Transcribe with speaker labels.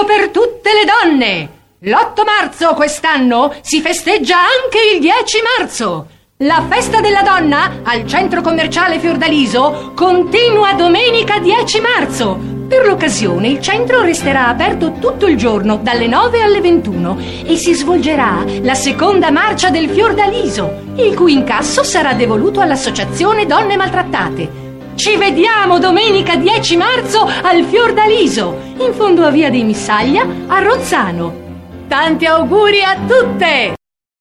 Speaker 1: per tutte le donne! L'8 marzo quest'anno si festeggia anche il 10 marzo. La festa della donna al centro commerciale Fiordaliso continua domenica 10 marzo. Per l'occasione il centro resterà aperto tutto il giorno dalle 9 alle 21 e si svolgerà la seconda marcia del Fiordaliso, il cui incasso sarà devoluto all'Associazione Donne Maltrattate. Ci vediamo domenica 10 marzo al Fiordaliso, in fondo a Via dei Missaglia a Rozzano. Tanti auguri a tutte!